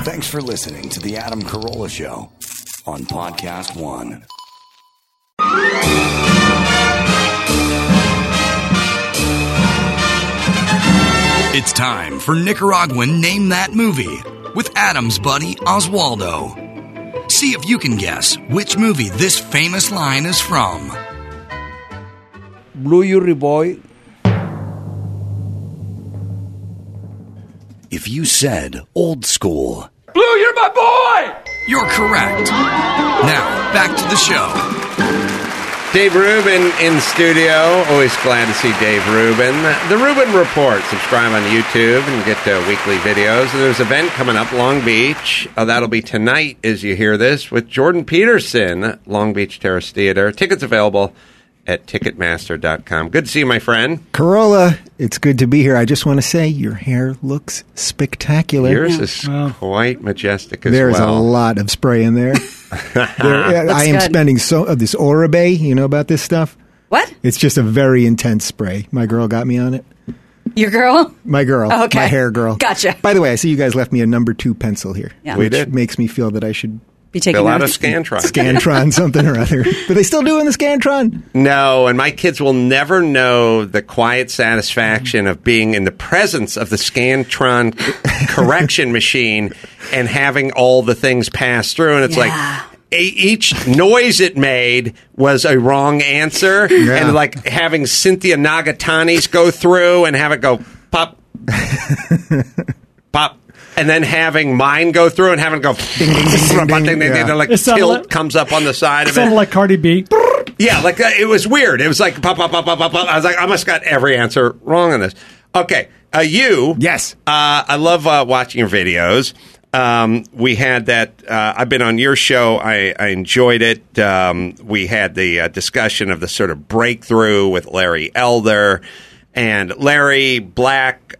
Thanks for listening to The Adam Carolla Show on Podcast One. It's time for Nicaraguan Name That Movie with Adam's buddy Oswaldo. See if you can guess which movie this famous line is from. Blue Yuri Boy. If you said Old School, Blue, you're my boy! you're correct. Now, back to the show. Dave Rubin in studio. Always glad to see Dave Rubin. The Rubin Report. Subscribe on YouTube and get weekly videos. And there's an event coming up, Long Beach. That'll be tonight as you hear this with Jordan Peterson, Long Beach Terrace Theater. Tickets available at Ticketmaster.com. Good to see you, my friend. Carolla, it's good to be here. I just want to say your hair looks spectacular. Yours is quite majestic as There's well. a lot of spray in there. I am spending this Oribe. You know about this stuff? What? It's just a very intense spray. My girl got me on it. Your girl? My girl. Oh, okay. My hair girl. Gotcha. By the way, I see you guys left me a number 2 pencil here. Yeah. We which did. makes me feel that I should Be taking Fill out a notes. Scantron. Scantron something or other. But they still doing the Scantron? No, and my kids will never know the quiet satisfaction of being in the presence of the Scantron correction machine and having all the things pass through. And it's like each noise it made was a wrong answer. Yeah. And like having Cynthia Nagatani's go through and have it go pop, pop. And then having mine go through and having it go like It sounded tilt like- comes up on the side of it. Sounded like Cardi B. Yeah, like it was weird. It was like pop, pop, pop, pop, pop, pop. I was like, I must got every answer wrong on this. Okay, you. Yes. I love watching your videos. We had that. I've been on your show. I enjoyed it. We had the discussion of the sort of breakthrough with Larry Elder and Larry Black.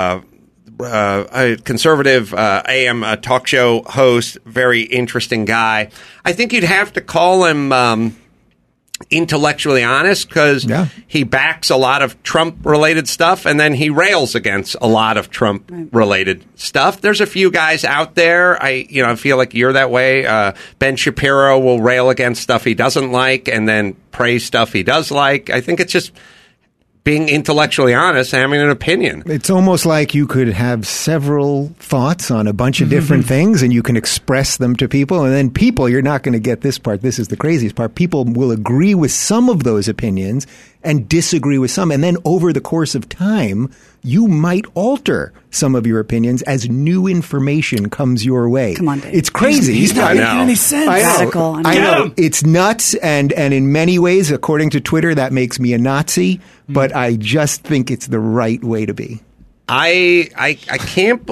A conservative AM talk show host, very interesting guy. I think you'd have to call him intellectually honest because he backs a lot of Trump-related stuff, and then he rails against a lot of Trump-related stuff. There's a few guys out there. I feel like you're that way. Ben Shapiro will rail against stuff he doesn't like, and then praise stuff he does like. I think it's just being intellectually honest, having an opinion. It's almost like you could have several thoughts on a bunch of different things and you can express them to people. And then people, you're not going to get this part. This is the craziest part. People will agree with some of those opinions and disagree with some. And then over the course of time, you might alter some of your opinions as new information comes your way. Come on, Dave. It's crazy. He's not making I know. any sense. I know. Radical. I know. Get him. It's nuts, and in many ways, according to Twitter, that makes me a Nazi. But I just think it's the right way to be. I can't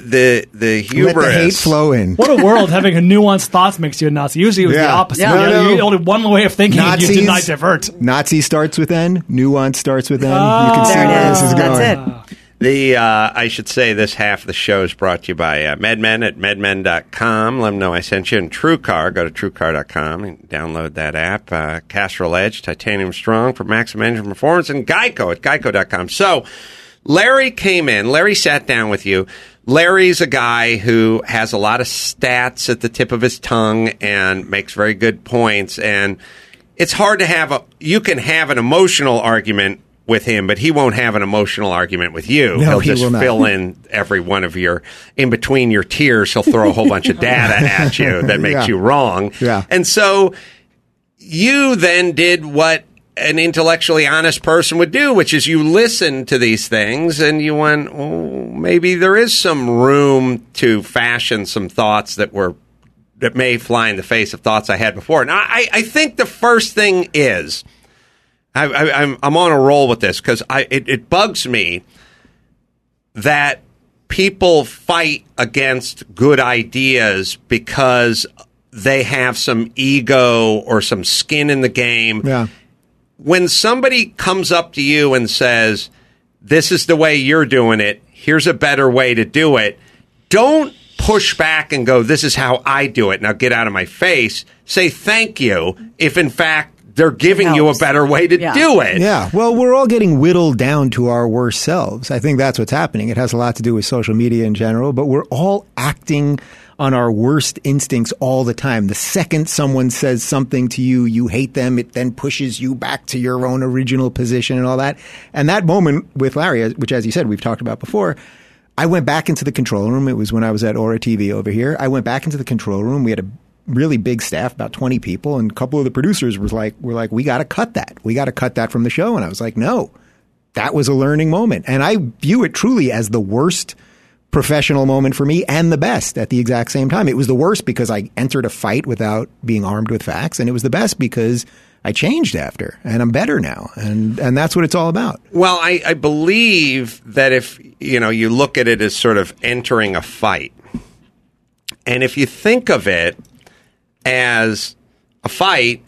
the hubris. Let the hate flow in. What a world having a nuanced thoughts makes you a Nazi. Usually it was the Yeah. opposite. Yeah. You only one way of thinking and you Nazis- did not divert. Nazi starts with N. Nuance starts with N. You can see There it where is. this is going. That's it. I should say this half of the show is brought to you by MedMen at medmen.com. Let them know I sent you. And TrueCar. Go to TrueCar.com and download that app. Castrol Edge, Titanium Strong for maximum engine performance. And Geico at Geico.com. So Larry came in. Larry sat down with you. Larry's a guy who has a lot of stats at the tip of his tongue and makes very good points. And it's hard to you can have an emotional argument with him, but he won't have an emotional argument with you. No, He'll he just will not. fill in every one of in between your tears, he'll throw a whole bunch of data at you that makes Yeah. you wrong. Yeah. And so you then did what an intellectually honest person would do, which is you listen to these things and you went, oh, maybe there is some room to fashion some thoughts that may fly in the face of thoughts I had before. And I think the first thing is, I'm on a roll with this because it bugs me that people fight against good ideas because they have some ego or some skin in the game. Yeah. When somebody comes up to you and says, this is the way you're doing it, here's a better way to do it, don't push back and go, this is how I do it, now get out of my face. Say thank you if in fact they're giving you a better way to do it. Yeah. Well, we're all getting whittled down to our worst selves. I think that's what's happening. It has a lot to do with social media in general, but we're all acting on our worst instincts all the time. The second someone says something to you, you hate them, it then pushes you back to your own original position and all that. And that moment with Larry, which, as you said, we've talked about before, I went back into the control room. It was when I was at Aura TV over here. I went back into the control room. We had a really big staff, about 20 people, and a couple of the producers were like, we got to cut that. We got to cut that from the show. And I was like, no, that was a learning moment. And I view it truly as the worst professional moment for me and the best at the exact same time. It was the worst because I entered a fight without being armed with facts, and it was the best because I changed after, and I'm better now, and that's what it's all about. Well, I believe that if you look at it as sort of entering a fight, and if you think of it as a fight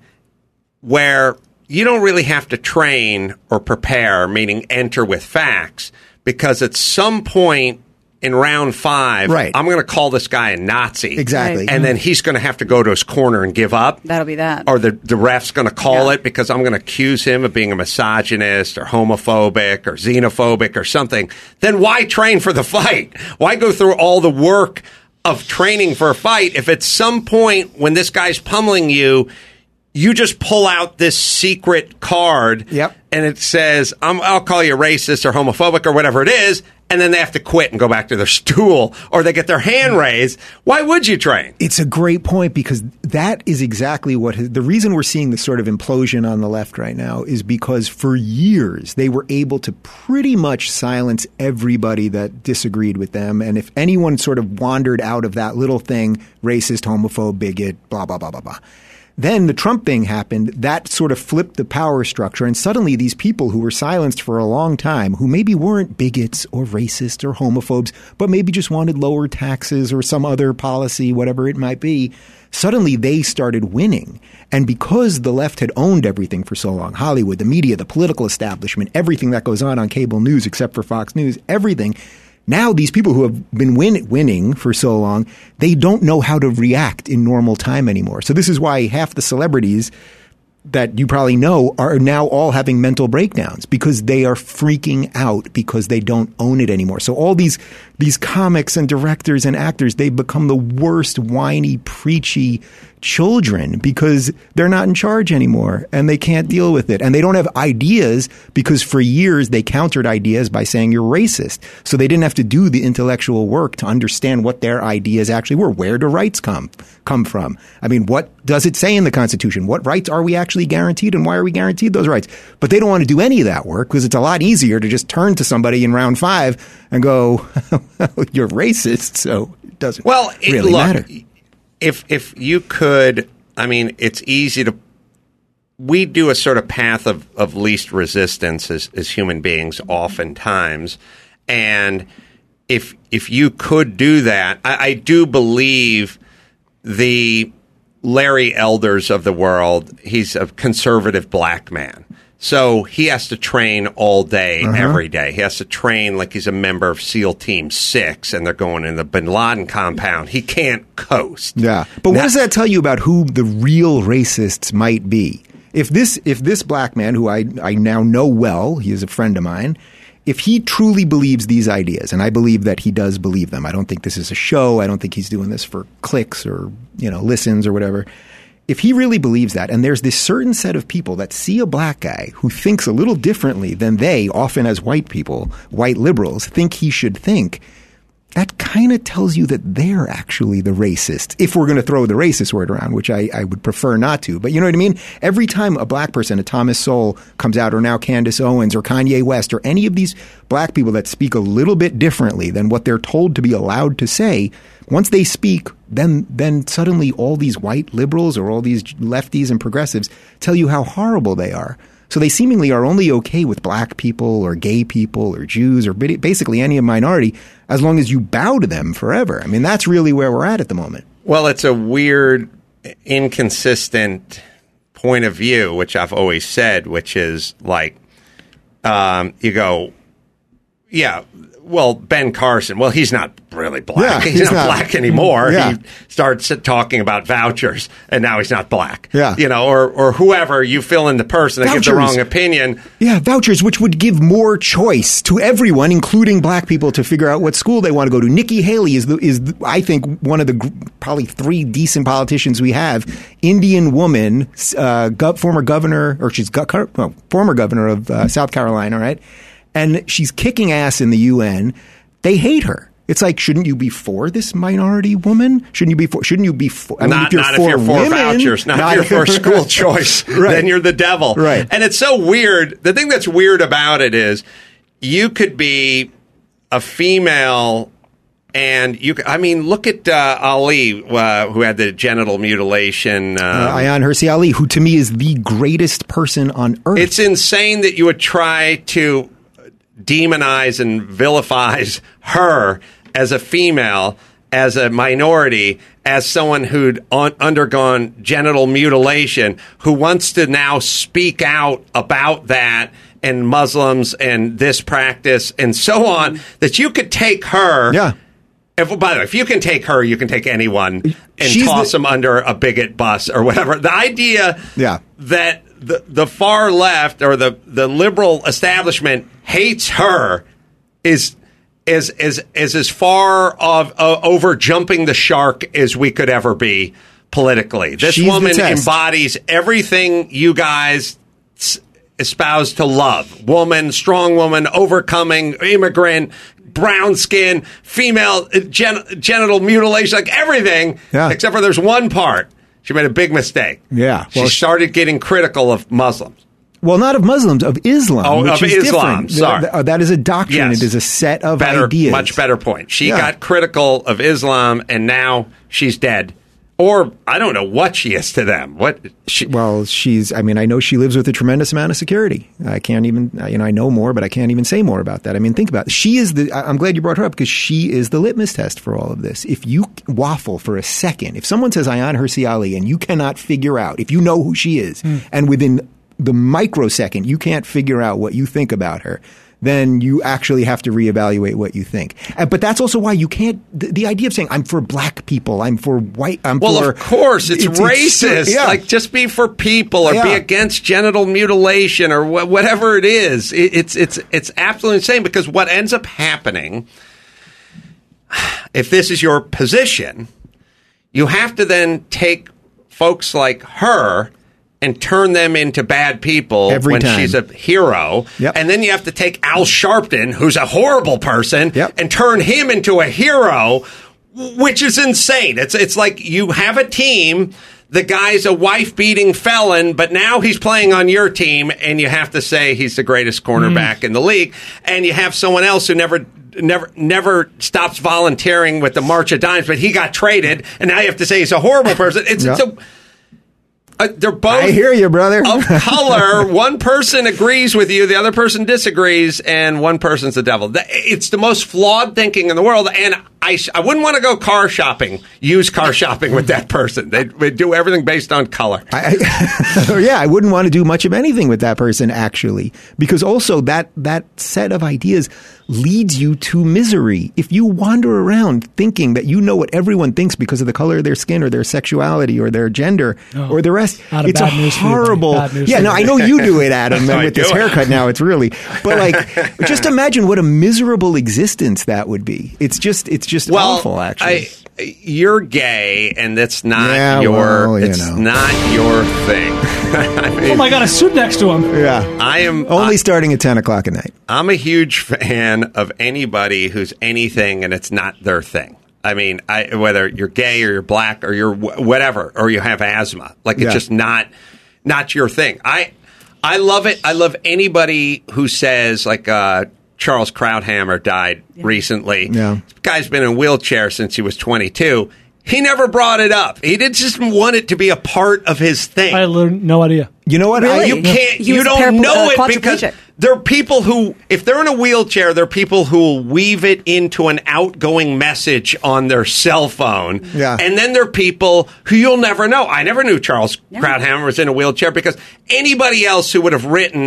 where you don't really have to train or prepare, meaning enter with facts, because at some point in round 5, right, I'm going to call this guy a Nazi. Exactly. Right. And then he's going to have to go to his corner and give up. That'll be that. Or the ref's going to call it because I'm going to accuse him of being a misogynist or homophobic or xenophobic or something. Then why train for the fight? Why go through all the work of training for a fight if at some point when this guy's pummeling you, you just pull out this secret card and it says, I'll call you racist or homophobic or whatever it is, and then they have to quit and go back to their stool or they get their hand raised. Why would you train? It's a great point because that is exactly the reason we're seeing this sort of implosion on the left right now is because for years they were able to pretty much silence everybody that disagreed with them. And if anyone sort of wandered out of that little thing, racist, homophobe, bigot, blah, blah, blah, blah, blah. Then the Trump thing happened. That sort of flipped the power structure. And suddenly these people who were silenced for a long time, who maybe weren't bigots or racists or homophobes, but maybe just wanted lower taxes or some other policy, whatever it might be, suddenly they started winning. And because the left had owned everything for so long, Hollywood, the media, the political establishment, everything that goes on cable news except for Fox News, everything, now these people who have been winning for so long, they don't know how to react in normal time anymore. So this is why half the celebrities that you probably know are now all having mental breakdowns because they are freaking out because they don't own it anymore. So all these comics and directors and actors, they've become the worst whiny, preachy children because they're not in charge anymore and they can't deal with it. And they don't have ideas because for years they countered ideas by saying you're racist. So they didn't have to do the intellectual work to understand what their ideas actually were. Where do rights come from? I mean, what does it say in the Constitution? What rights are we actually guaranteed and why are we guaranteed those rights? But they don't want to do any of that work because it's a lot easier to just turn to somebody in round 5 and go, you're racist, so it doesn't really matter. If you could, I mean, it's easy to, we do a sort of path of least resistance as human beings oftentimes. And if you could do that, I do believe the Larry Elders of the world, he's a conservative black man. So he has to train all day, every day. He has to train like he's a member of SEAL Team 6 and they're going in the Bin Laden compound. He can't coast. Yeah. But what does that tell you about who the real racists might be? If this black man, who I now know well, he is a friend of mine, if he truly believes these ideas, and I believe that he does believe them, I don't think this is a show, I don't think he's doing this for clicks or, listens or whatever. If he really believes that, and there's this certain set of people that see a black guy who thinks a little differently than they, often as white people, white liberals, think he should think, that kind of tells you that they're actually the racist, if we're going to throw the racist word around, which I would prefer not to. But you know what I mean? Every time a black person, a Thomas Sowell, comes out, or now Candace Owens, or Kanye West, or any of these black people that speak a little bit differently than what they're told to be allowed to say, once they speak, then suddenly all these white liberals or all these lefties and progressives tell you how horrible they are. So they seemingly are only okay with black people or gay people or Jews or basically any minority as long as you bow to them forever. I mean, that's really where we're at the moment. Well, it's a weird, inconsistent point of view, which I've always said, which is like, you go, Yeah. Well, Ben Carson. Well, he's not really black. Yeah, he's not black anymore. Yeah. He starts talking about vouchers, and now he's not black. Yeah. Or whoever you fill in the person that gives the wrong opinion. Yeah, vouchers, which would give more choice to everyone, including black people, to figure out what school they want to go to. Nikki Haley is I think, one of the probably 3 decent politicians we have. Indian woman, former governor of South Carolina, right? And she's kicking ass in the UN. They hate her. It's like, shouldn't you be for this minority woman? Shouldn't you be for? I mean, if you're for women, vouchers, not if you're for school choice. Right. Then you're the devil. Right. And it's so weird. The thing that's weird about it is you could be a female. And look at Ali, who had the genital mutilation. Ayaan Hirsi Ali, who to me is the greatest person on earth. It's insane that you would try to demonize and vilifies her as a female, as a minority, as someone who'd undergone genital mutilation, who wants to now speak out about that and Muslims and this practice and so on, that you could take her. Yeah. By the way, if you can take her, you can take anyone and toss them under a bigot bus or whatever. The idea that the far left or the liberal establishment hates her is as far of over jumping the shark as we could ever be politically. This woman embodies everything you guys espouse to love. Woman, strong woman, overcoming, immigrant, brown skin, female, genital mutilation, like everything, except for there's one part. She made a big mistake. Yeah. She started getting critical of Muslims. Well, not of Muslims, of Islam. Oh, which of is Islam. Different. Sorry. That is a doctrine. Yes. It is a set of ideas. Much better point. She got critical of Islam, and now she's dead. Or I don't know what she is to them. She's. I mean, I know she lives with a tremendous amount of security. I can't even. I know more, but I can't even say more about that. I mean, think about it. She is the. I'm glad you brought her up because she is the litmus test for all of this. If you waffle for a second, if someone says Ayaan Hirsi Ali and you cannot figure out, if you know who she is, and within the microsecond you can't figure out what you think about her, then you actually have to reevaluate what you think. But that's also why you can't. The idea of saying I'm for black people, I'm for white. Of course, it's racist. Like, just be for people or be against genital mutilation or whatever it is. It's absolutely insane because what ends up happening, if this is your position, you have to then take folks like her and turn them into bad people when she's a hero. Yep. And then you have to take Al Sharpton, who's a horrible person, and turn him into a hero, which is insane. It's like you have a team, the guy's a wife-beating felon, but now he's playing on your team, and you have to say he's the greatest cornerback in the league. And you have someone else who never stops volunteering with the March of Dimes, but he got traded, and now you have to say he's a horrible person. They're both I hear you, brother. of color. One person agrees with you, the other person disagrees, and one person's the devil. It's the most flawed thinking in the world, and I wouldn't want to go used car shopping with that person. They do everything based on color. I wouldn't want to do much of anything with that person, actually, because also that set of ideas leads you to misery. If you wander around thinking that you know what everyone thinks because of the color of their skin or their sexuality or their gender or the rest, it's a horrible. I know you do it, Adam, and with this haircut now, it's really. But just imagine what a miserable existence that would be. It's just awful, actually. You're gay, and that's not not your thing. Oh my God, a suit next to him. Yeah, I am only starting at 10:00 at night. I'm a huge fan of anybody who's anything, and it's not their thing. I mean, whether you're gay or you're black or you're whatever, or you have asthma, it's just not your thing. I love it. I love anybody who says Charles Krauthammer died recently. Yeah. This guy's been in a wheelchair since he was 22. He never brought it up. He didn't just want it to be a part of his thing. I had no idea. You know what? Really? You can't. You don't know it because there are people who, if they're in a wheelchair, there are people who will weave it into an outgoing message on their cell phone. Yeah. And then there are people who you'll never know. I never knew Charles Krauthammer was in a wheelchair because anybody else who would have written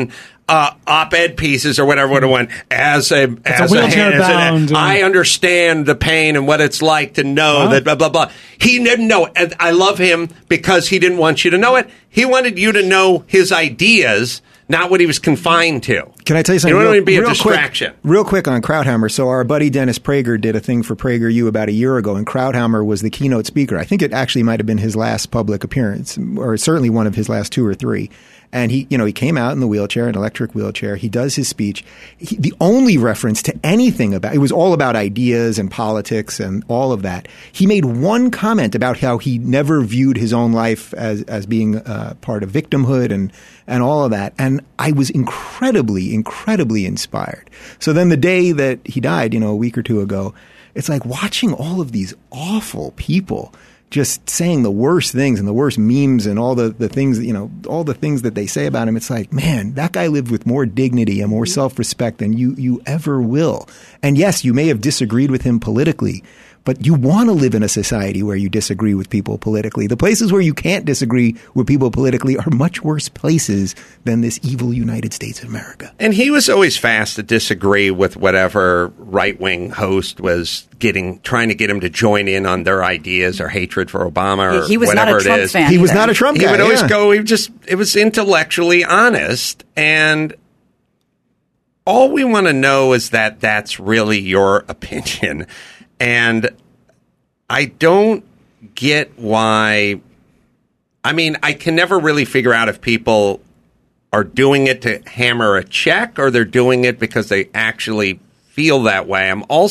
op-ed pieces or whatever would have went as a wheelchair bound. I understand the pain and what it's like to know that blah blah blah. He didn't know it. And I love him because he didn't want you to know it. He wanted you to know his ideas, not what he was confined to. Can I tell you something? It wouldn't be a distraction. Real quick on Krauthammer. So our buddy Dennis Prager did a thing for PragerU about a year ago, and Krauthammer was the keynote speaker. I think it actually might have been his last public appearance, or certainly one of his last 2 or 3. And he came out in the wheelchair, an electric wheelchair. He does his speech. The only reference to anything it was all about ideas and politics and all of that. He made one comment about how he never viewed his own life as being part of victimhood and all of that. And I was incredibly, incredibly inspired. So then the day that he died, a week or 2 ago, it's like watching all of these awful people just saying the worst things and the worst memes and all the things, all the things that they say about him. It's like, man, that guy lived with more dignity and more self-respect than you ever will. And yes, you may have disagreed with him politically, but you want to live in a society where you disagree with people politically. The places where you can't disagree with people politically are much worse places than this evil United States of America. And he was always fast to disagree with whatever right-wing host was trying to get him to join in on their ideas or hatred for Obama or he was whatever not a Trump it is. fan He was either. not a Trump guy. He would always go, it was intellectually honest. And all we want to know is that that's really your opinion. And I don't get why. I mean, I can never really figure out if people are doing it to hammer a check or they're doing it because they actually feel that way.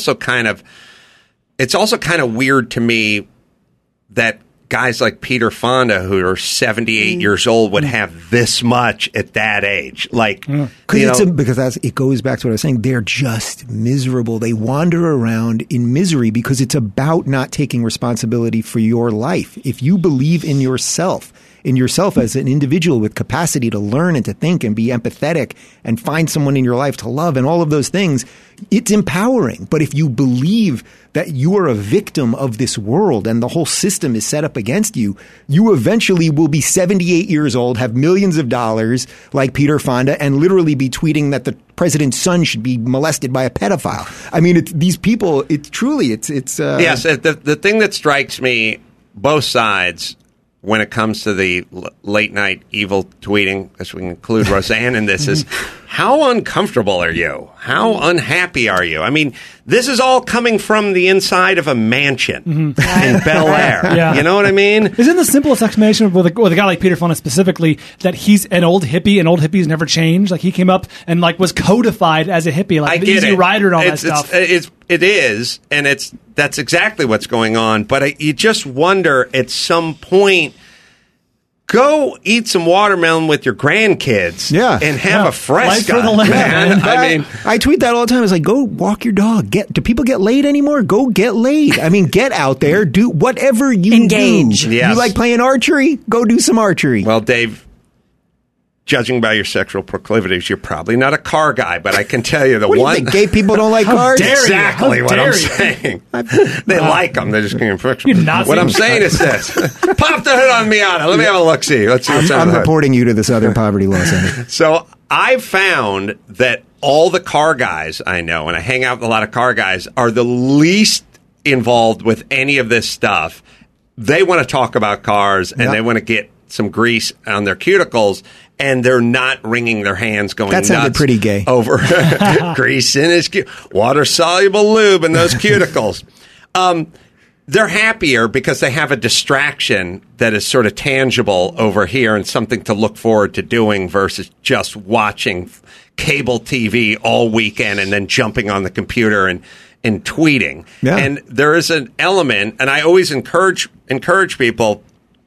It's also kind of weird to me that guys like Peter Fonda, who are 78 years old, would have this much at that age. Like, because it goes back to what I was saying. They're just miserable. They wander around in misery because it's about not taking responsibility for your life. If you believe in yourself as an individual with capacity to learn and to think and be empathetic and find someone in your life to love and all of those things, it's empowering. But if you believe that you are a victim of this world and the whole system is set up against you, you eventually will be 78 years old, have millions of dollars like Peter Fonda, and literally be tweeting that the president's son should be molested by a pedophile. I mean, these people, yes, the thing that strikes me, both sides, when it comes to the late night evil tweeting, as we include Roseanne in this, is how uncomfortable are you? How unhappy are you? I mean, this is all coming from the inside of a mansion in Bel Air. Yeah. You know what I mean? Isn't the simplest explanation with a guy like Peter Fonda specifically that he's an old hippie and old hippies never change? Like he came up and was codified as a hippie, like the Easy Rider and all that stuff. It is, and that's exactly what's going on. But you just wonder at some point, go eat some watermelon with your grandkids and have a fresca, for the land, man. I mean, I tweet that all the time. It's like, go walk your dog. Do people get laid anymore? Go get laid. I mean, get out there. Do whatever you engage. do. Yes. You like playing archery? Go do some archery. Well, Dave, judging by your sexual proclivities, you're probably not a car guy, but I can tell you what do you think, gay people don't like cars? Exactly what I'm saying. They like them. They're just getting friction. What I'm saying is this. Pop the hood on Miata. Let me have a look-see. Let's see what's on I'm the hood. reporting you to the Southern Poverty Law Center. So I've found that all the car guys I know, and I hang out with a lot of car guys, are the least involved with any of this stuff. They want to talk about cars, and they want to get some grease on their cuticles, and they're not wringing their hands going nuts. That sounded pretty gay. Over grease in his water-soluble lube in those cuticles. They're happier because they have a distraction that is sort of tangible over here and something to look forward to doing versus just watching cable TV all weekend and then jumping on the computer and tweeting. Yeah. And there is an element, and I always encourage people,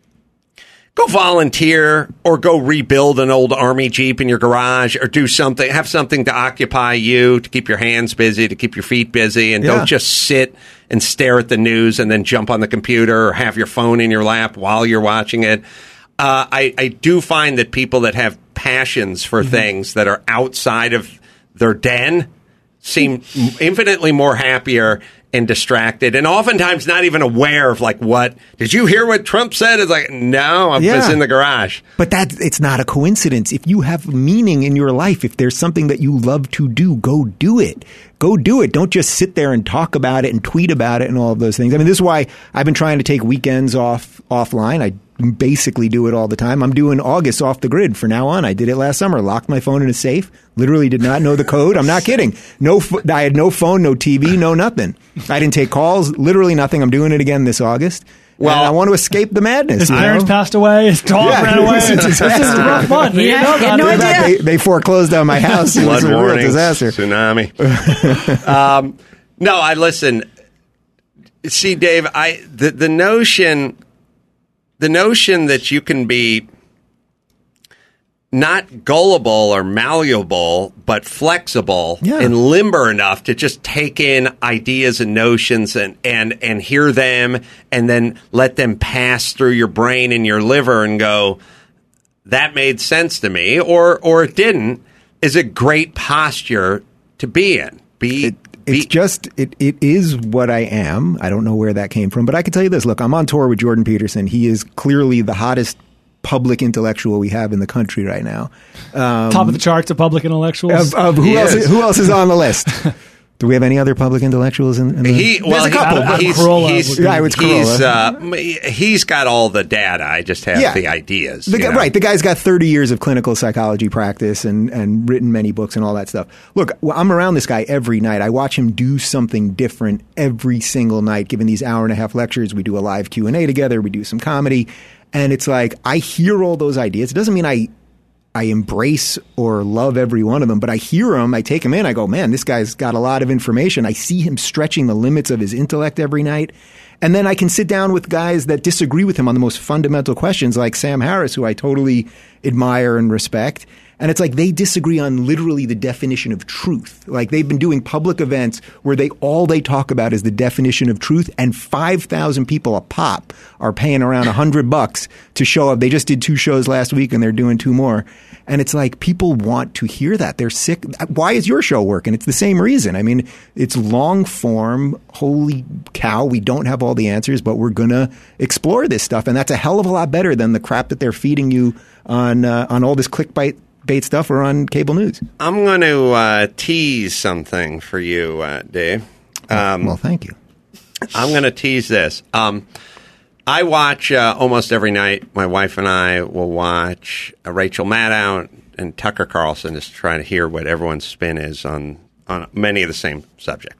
go volunteer or go rebuild an old Army Jeep in your garage or do something, have something to occupy you, to keep your hands busy, to keep your feet busy, and don't just sit and stare at the news and then jump on the computer or have your phone in your lap while you're watching it. I do find that people that have passions for things that are outside of their den seem infinitely more happier and distracted, and oftentimes not even aware of like what. Did you hear what Trump said? It's like, no, I was in the garage. But it's not a coincidence. If you have meaning in your life, if there's something that you love to do, go do it. Go do it. Don't just sit there and talk about it and tweet about it and all of those things. I mean, this is why I've been trying to take weekends offline. I basically do it all the time. I'm doing August off the grid from now on. I did it last summer. Locked my phone in a safe. Literally did not know the code. I'm not kidding. I had no phone, no TV, no nothing. I didn't take calls. Literally nothing. I'm doing it again this August. Well, and I want to escape the madness. His parents passed away. His dog ran away. This is rough fun. Had no idea. They foreclosed on my house. It was a real disaster. Tsunami. No, I listen. See, Dave, the notion that you can be not gullible or malleable, but flexible and limber enough to just take in ideas and notions and hear them and then let them pass through your brain and your liver and go, that made sense to me, or it didn't, is a great posture to be in. It is what I am. I don't know where that came from, but I can tell you this. Look, I'm on tour with Jordan Peterson. He is clearly the hottest public intellectual we have in the country right now. Top of the charts of public intellectuals. Who else is on the list? Do we have any other public intellectuals in the There's a couple. He's got all the data. I just have the ideas. Right. The guy's got 30 years of clinical psychology practice and written many books and all that stuff. Look, I'm around this guy every night. I watch him do something different every single night, giving these hour-and-a-half lectures. We do a live Q&A together. We do some comedy. And it's like, I hear all those ideas. It doesn't mean I embrace or love every one of them, but I hear them, I take them in, I go, man, this guy's got a lot of information. I see him stretching the limits of his intellect every night. And then I can sit down with guys that disagree with him on the most fundamental questions, like Sam Harris, who I totally admire and respect. And it's like they disagree on literally the definition of truth. Like they've been doing public events where all they talk about is the definition of truth, and 5,000 people a pop are paying around $100 to show up. They just did 2 shows last week and they're doing 2 more. And it's like people want to hear that. They're sick. Why is your show working? It's the same reason. I mean, it's long form. Holy cow, we don't have all the answers, but we're going to explore this stuff. And that's a hell of a lot better than the crap that they're feeding you on all this clickbait stuff or on cable news. I'm going to tease something for you, Dave. Well, thank you. I'm going to tease this. I watch almost every night. My wife and I will watch Rachel Maddow and Tucker Carlson, just trying to hear what everyone's spin is on many of the same subject.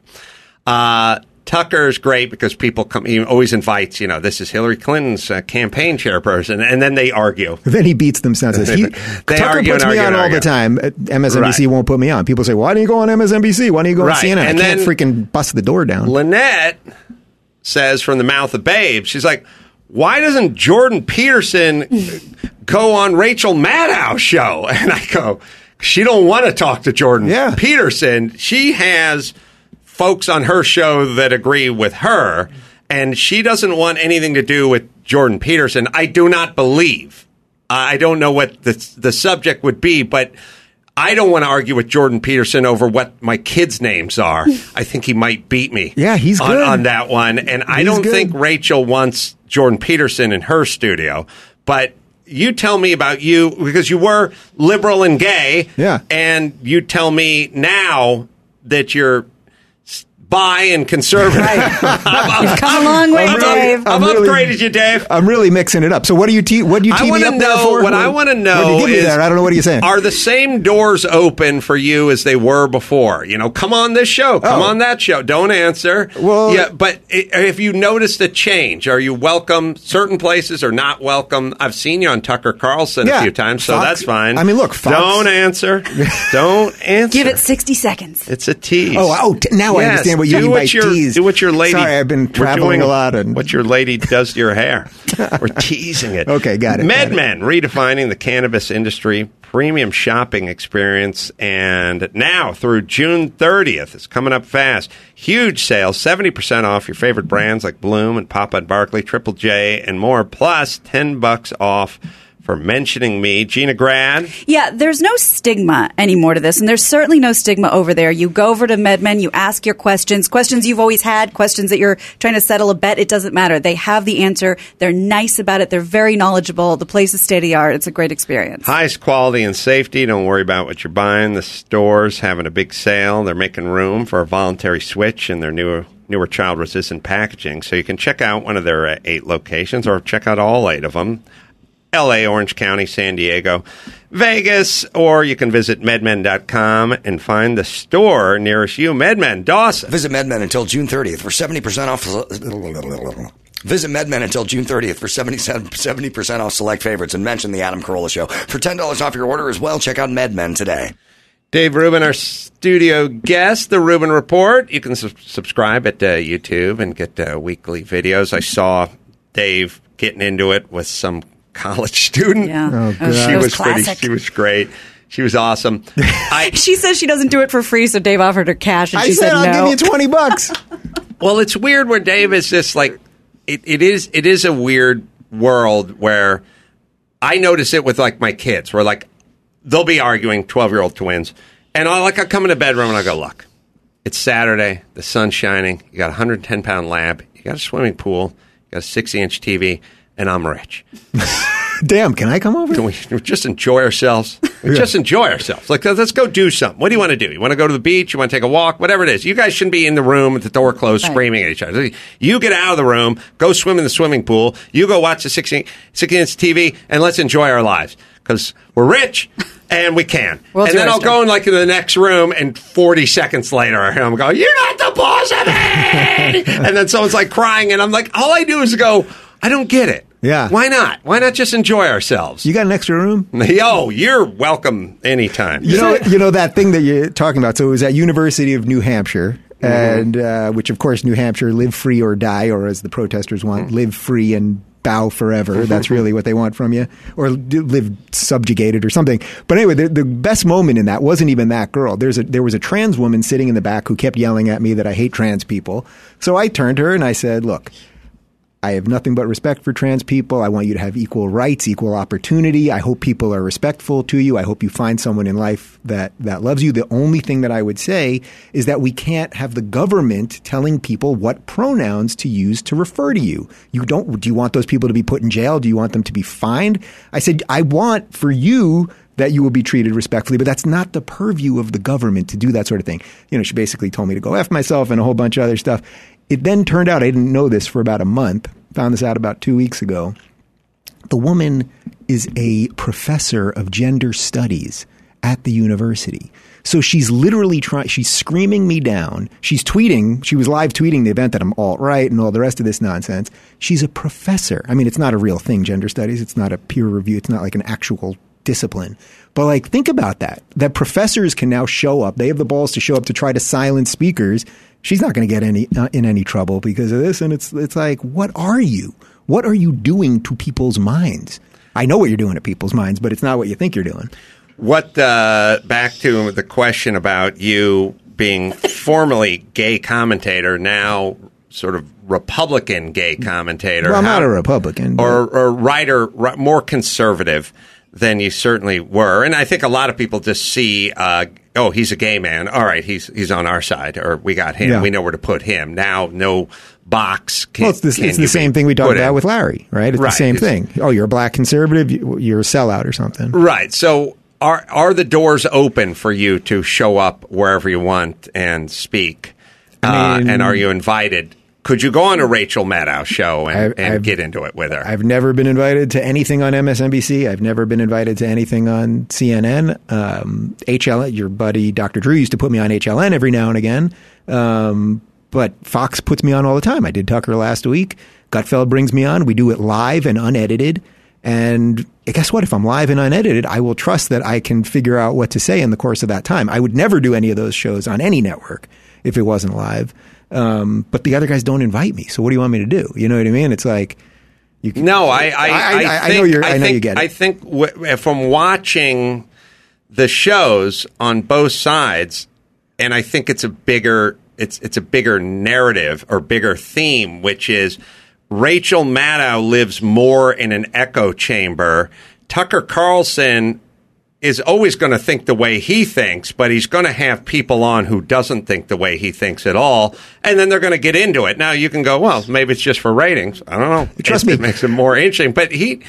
Tucker's great because people come. He always invites, this is Hillary Clinton's campaign chairperson, and then they argue. Then he beats themselves. Tucker puts me on all the time. MSNBC won't put me on. People say, "Why do you go on MSNBC? Why do you go on CNN?" And I can't freaking bust the door down. Lynette says from the mouth of babes, she's like, "Why doesn't Jordan Peterson go on Rachel Maddow's show?" And I go, "She don't want to talk to Jordan Peterson. She has folks on her show that agree with her, and she doesn't want anything to do with Jordan Peterson. I do not believe. I don't know what the subject would be, but I don't want to argue with Jordan Peterson over what my kids' names are. I think he might beat me he's good on that one, and I don't think Rachel wants Jordan Peterson in her studio, but you tell me about you, because you were liberal and gay, and you tell me now that you're bi and conservative. You've come a long way, Dave. I've upgraded you, Dave. I'm really mixing it up. So what do you tee me up there for? What I want to know is, I don't know what you're saying. Are the same doors open for you as they were before? Come on this show. Come on that show. Don't answer. Well, but if you noticed a change, are you welcome certain places or not welcome? I've seen you on Tucker Carlson a few times, so that's fine. I mean, look, Fox. Don't answer. Don't answer. Give it 60 seconds. It's a tease. Now I understand what you mean by tease. Do what your lady. Sorry, I've been traveling a lot. And what your lady does to your hair. We're teasing it. Okay, got it. MedMen, redefining the cannabis industry, premium shopping experience, and now through June 30th, it's coming up fast. Huge sales, 70% off your favorite brands like Bloom and Papa and Barkley, Triple J, and more, plus $10 off for mentioning me. Gina Grad. Yeah, there's no stigma anymore to this, and there's certainly no stigma over there. You go over to MedMen, you ask your questions you've always had, questions that you're trying to settle a bet. It doesn't matter. They have the answer. They're nice about it. They're very knowledgeable. The place is state-of-the-art. It's a great experience. Highest quality and safety. Don't worry about what you're buying. The store's having a big sale. They're making room for a voluntary switch in their newer child-resistant packaging. So you can check out one of their 8 locations or check out all 8 of them. L.A., Orange County, San Diego, Vegas, or you can visit MedMen.com and find the store nearest you. MedMen, Dawson. Visit MedMen until June 30th for 70% off. Visit MedMen until June 30th for 70% off select favorites and mention the Adam Carolla Show. For $10 off your order as well, check out MedMen today. Dave Rubin, our studio guest, The Rubin Report. You can subscribe at YouTube and get weekly videos. I saw Dave getting into it with some college student. Yeah. Oh, God. She was classic. She was great. She was awesome. She says she doesn't do it for free, so Dave offered her cash, and she said no. I'll give you $20. Well, it's weird where Dave is just like, it is a weird world where I notice it with like my kids, where like they'll be arguing, 12-year-old twins, and I'll come in the bedroom and I go, look, it's Saturday, the sun's shining, you got a 110-pound lab, you got a swimming pool, you got a 60-inch TV, and I'm rich. Damn, can I come over? Can we just enjoy ourselves? Just enjoy ourselves. Like, let's go do something. What do you want to do? You want to go to the beach? You want to take a walk? Whatever it is. You guys shouldn't be in the room with the door closed screaming at each other. You get out of the room, go swim in the swimming pool, you go watch the 60-inch TV, and let's enjoy our lives. Because we're rich, and we can. And then I'll go into the next room, and 40 seconds later, I'm going, you're not the boss of me! And then someone's like crying, and I'm like, all I do is go, I don't get it. Yeah. Why not? Why not just enjoy ourselves? You got an extra room? Yo, you're welcome anytime. You know that thing that you're talking about. So it was at University of New Hampshire, and which of course New Hampshire, live free or die, or as the protesters want, live free and bow forever. That's really what they want from you, or live subjugated or something. But anyway, the best moment in that wasn't even that girl. There was a trans woman sitting in the back who kept yelling at me that I hate trans people. So I turned to her and I said, look, I have nothing but respect for trans people. I want you to have equal rights, equal opportunity. I hope people are respectful to you. I hope you find someone in life that loves you. The only thing that I would say is that we can't have the government telling people what pronouns to use to refer to you. Do you want those people to be put in jail? Do you want them to be fined? I said, I want for you that you will be treated respectfully, but that's not the purview of the government to do that sort of thing. She basically told me to go F myself and a whole bunch of other stuff. It then turned out, I didn't know this for about a month, found this out about 2 weeks ago. The woman is a professor of gender studies at the university. So she's literally she's screaming me down. She's tweeting, she was live tweeting the event that I'm alt-right and all the rest of this nonsense. She's a professor. I mean, it's not a real thing, gender studies. It's not a peer review. It's not like an actual discipline. But think about that professors can now show up. They have the balls to show up to try to silence speakers. She's not going to get in any trouble because of this. And it's like, what are you? What are you doing to people's minds? I know what you're doing to people's minds, but it's not what you think you're doing. Back to the question about you being formerly gay commentator, now sort of Republican gay commentator. Well, I'm not a Republican. Or writer, more conservative than you certainly were. And I think a lot of people just see, he's a gay man. All right, he's on our side, or we got him. Yeah. We know where to put him. Now, no box can. Well, it's the same thing we talked about with Larry, right? It's the same thing. Oh, you're a black conservative, you're a sellout or something. Right. So are the doors open for you to show up wherever you want and speak? And are you invited? Could you go on a Rachel Maddow show and get into it with her? I've never been invited to anything on MSNBC. I've never been invited to anything on CNN. HLN, your buddy Dr. Drew used to put me on HLN every now and again. But Fox puts me on all the time. I did Tucker last week. Gutfeld brings me on. We do it live and unedited. And guess what? If I'm live and unedited, I will trust that I can figure out what to say in the course of that time. I would never do any of those shows on any network if it wasn't live. But the other guys don't invite me. So what do you want me to do? You know what I mean? It's like, I know you get it. I think from watching the shows on both sides, and I think it's a bigger narrative or bigger theme, which is Rachel Maddow lives more in an echo chamber Tucker Carlson is always going to think the way he thinks, but he's going to have people on who doesn't think the way he thinks at all, and then they're going to get into it. Now, you can go, well, maybe it's just for ratings. I don't know. Trust me. It makes it more interesting. But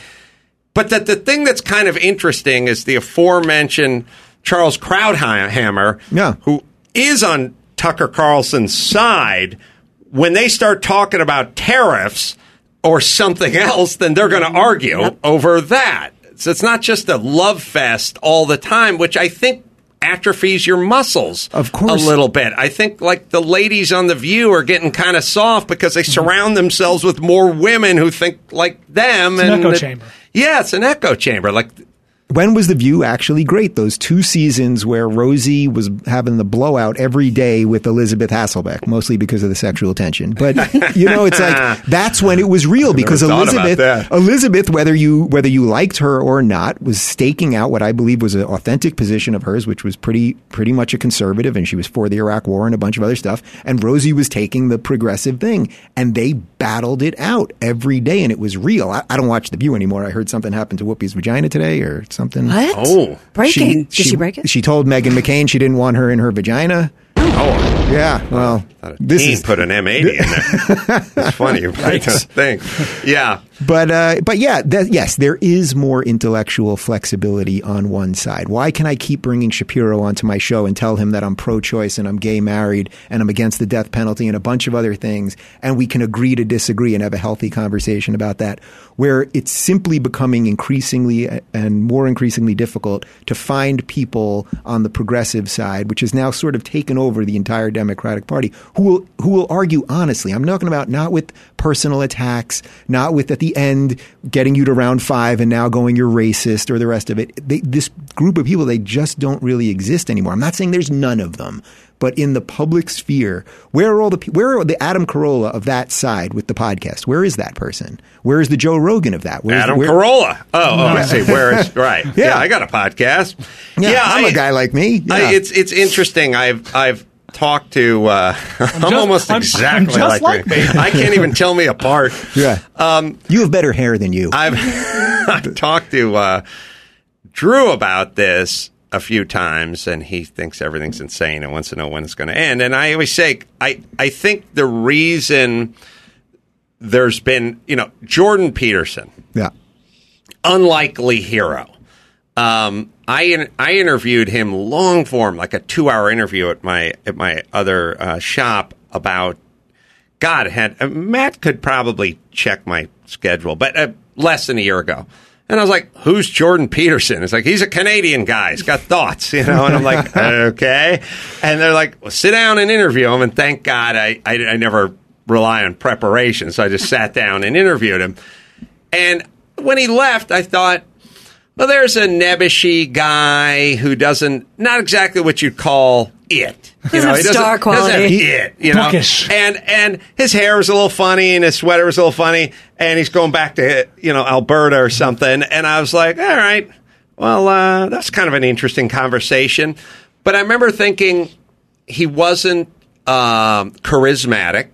the thing that's kind of interesting is the aforementioned Charles Krauthammer, who is on Tucker Carlson's side. When they start talking about tariffs or something else, then they're going to argue over that. So it's not just a love fest all the time, which I think atrophies your muscles of course. A little bit. I think like the ladies on The View are getting kind of soft because they surround themselves with more women who think like them. It's an echo chamber. Yeah, it's an echo chamber. Like, when was The View actually great? Those 2 seasons where Rosie was having the blowout every day with Elizabeth Hasselbeck, mostly because of the sexual tension. But, it's like, that's when it was real, because Elizabeth, whether you liked her or not, was staking out what I believe was an authentic position of hers, which was pretty much a conservative, and she was for the Iraq War and a bunch of other stuff. And Rosie was taking the progressive thing, and they battled it out every day, and it was real. I don't watch The View anymore. I heard something happened to Whoopi's vagina today, or something. What? Oh. Breaking. Did she break it? She told Meghan McCain she didn't want her in her vagina. Oh. Yeah, well. This put an M80 in there. It's funny. You break that thing. Yeah. But yeah, yes, there is more intellectual flexibility on one side. Why can I keep bringing Shapiro onto my show and tell him that I'm pro-choice and I'm gay married and I'm against the death penalty and a bunch of other things, and we can agree to disagree and have a healthy conversation about that, where it's simply becoming increasingly difficult to find people on the progressive side, which has now sort of taken over the entire Democratic Party, who will argue honestly. I'm talking about not with personal attacks, not with at the end getting you to round 5 and now going you're racist or the rest of it. This group of people, they just don't really exist anymore. I'm not saying there's none of them, but in the public sphere, where are the Adam Carolla of that side with the podcast? Where is that person? Where is the Joe Rogan of that? Carolla. I see. Where is right? Yeah, I got a podcast. Yeah, I'm a guy like me. Yeah. It's interesting. I've talked to. I'm almost exactly like me. I can't even tell me apart. Yeah. You have better hair than you. I've talked to Drew about this a few times, and he thinks everything's insane and wants to know when it's going to end. And I always say, I think the reason there's been, Jordan Peterson, unlikely hero. I interviewed him long form, like a 2-hour interview at my other shop about Matt could probably check my schedule, but less than a year ago. And I was like, who's Jordan Peterson? It's like, he's a Canadian guy. He's got thoughts, And I'm like, okay. And they're like, well, sit down and interview him. And thank God I never rely on preparation. So I just sat down and interviewed him. And when he left, I thought, well, there's a nebbishy guy who not exactly what you'd call it. He doesn't have it, Bookish. And his hair is a little funny and his sweater is a little funny, and he's going back to, Alberta or something. And I was like, all right, well, that's kind of an interesting conversation. But I remember thinking he wasn't charismatic.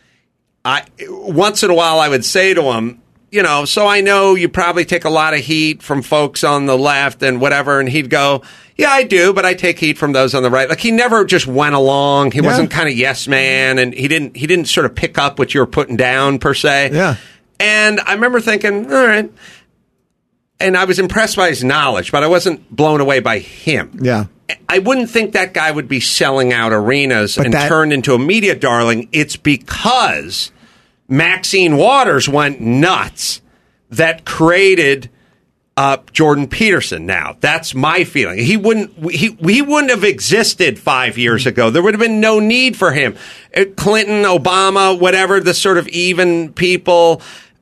Once in a while I would say to him, so I know you probably take a lot of heat from folks on the left and whatever. And he'd go, yeah, I do, but I take heat from those on the right. Like, he never just went along. He wasn't kind of yes man, and he didn't sort of pick up what you were putting down per se. Yeah. And I remember thinking, all right. And I was impressed by his knowledge, but I wasn't blown away by him. Yeah. I wouldn't think that guy would be selling out arenas and turned into a media darling. It's because Maxine Waters went nuts that created Jordan Peterson. Now, that's my feeling. He wouldn't have existed 5 years ago. There would have been no need for him. Clinton, Obama, whatever, the sort of even people.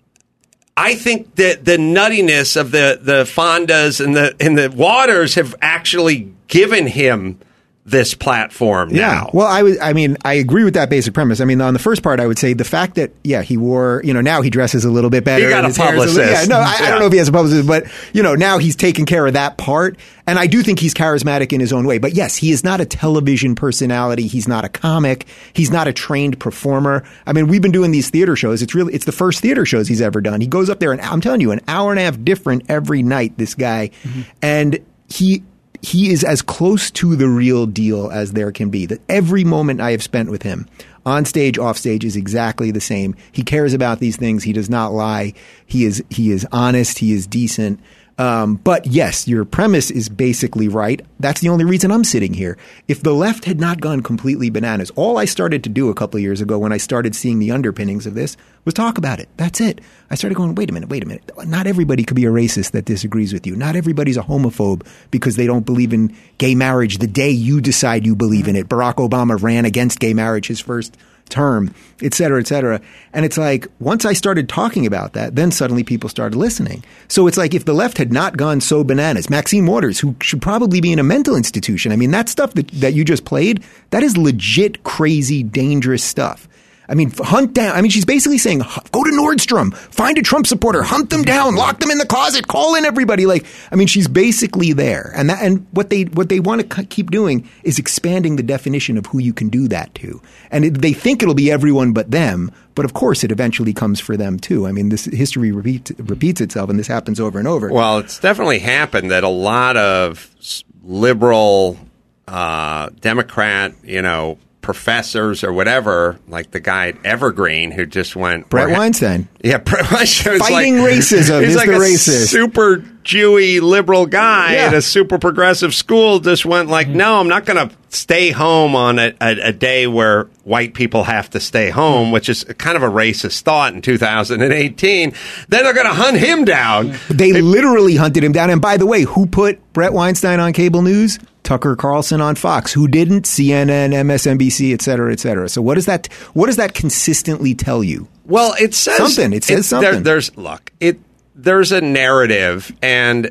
I think that the nuttiness of the Fondas and the Waters have actually given him this platform now. Well, I agree with that basic premise. I mean, on the first part, I would say the fact that, he wore, now he dresses a little bit better. He got a publicist. I don't know if he has a publicist, but, now he's taking care of that part. And I do think he's charismatic in his own way. But yes, he is not a television personality. He's not a comic. He's not a trained performer. I mean, we've been doing these theater shows. It's the first theater shows he's ever done. He goes up there and I'm telling you, an hour and a half different every night, this guy. Mm-hmm. And he is as close to the real deal as there can be. That every moment I have spent with him, on stage, off stage, is exactly the same. He cares about these things. He does not lie. He is honest. He is decent. But yes, your premise is basically right. That's the only reason I'm sitting here. If the left had not gone completely bananas, all I started to do a couple of years ago when I started seeing the underpinnings of this was talk about it. That's it. I started going, wait a minute. Not everybody could be a racist that disagrees with you. Not everybody's a homophobe because they don't believe in gay marriage the day you decide you believe in it. Barack Obama ran against gay marriage his first term, et cetera, et cetera. And it's like, once I started talking about that, then suddenly people started listening. So it's like, if the left had not gone so bananas, Maxine Waters, who should probably be in a mental institution. I mean, that stuff that you just played, that is legit, crazy, dangerous stuff. I mean, hunt down. I mean, she's basically saying, go to Nordstrom, find a Trump supporter, hunt them down, lock them in the closet, call in everybody. Like, I mean, she's basically there. And what they want to keep doing is expanding the definition of who you can do that to. And they think it'll be everyone but them. But of course, it eventually comes for them too. I mean, this history repeats itself, and this happens over and over. Well, it's definitely happened that a lot of liberal Democrat, professors or whatever, like the guy at Evergreen who just went... Brett Weinstein. Yeah, Brett Weinstein. Fighting racism. He's like the a racist. super Jewy liberal guy at a super progressive school, just went like, no, I'm not going to stay home on a day where white people have to stay home, which is kind of a racist thought in 2018. Then they're going to hunt him down. They literally hunted him down. And by the way, who put Brett Weinstein on cable news? Tucker Carlson on Fox. Who didn't? CNN, MSNBC, et cetera, et cetera. So what does that consistently tell you? Well, it says something. It says something. There's a narrative, and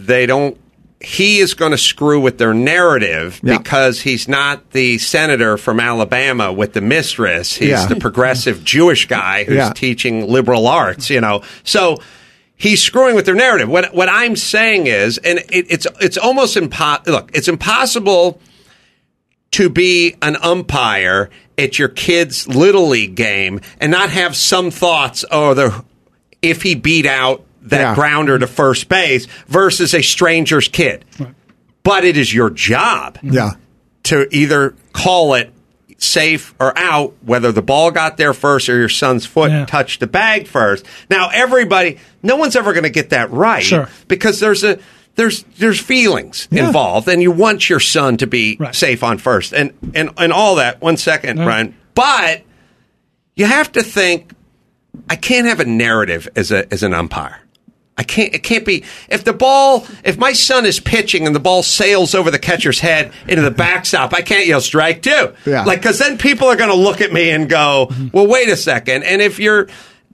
he is going to screw with their narrative because he's not the senator from Alabama with the mistress. He's the progressive Jewish guy who's teaching liberal arts, So he's screwing with their narrative. What I'm saying is, and it's almost impossible. Look, it's impossible to be an umpire at your kid's Little League game and not have some thoughts if he beat out that grounder to first base versus a stranger's kid. Right. But it is your job to either call it safe or out, whether the ball got there first or your son's foot touched the bag first. Now, no one's ever going to get that right because there's feelings involved, and you want your son to be safe on first and all that. 1 second, Brian. But you have to think, I can't have a narrative as an umpire. It can't be if my son is pitching and the ball sails over the catcher's head into the backstop, I can't yell strike two. Yeah. Because then people are going to look at me and go, well, wait a second. And if you're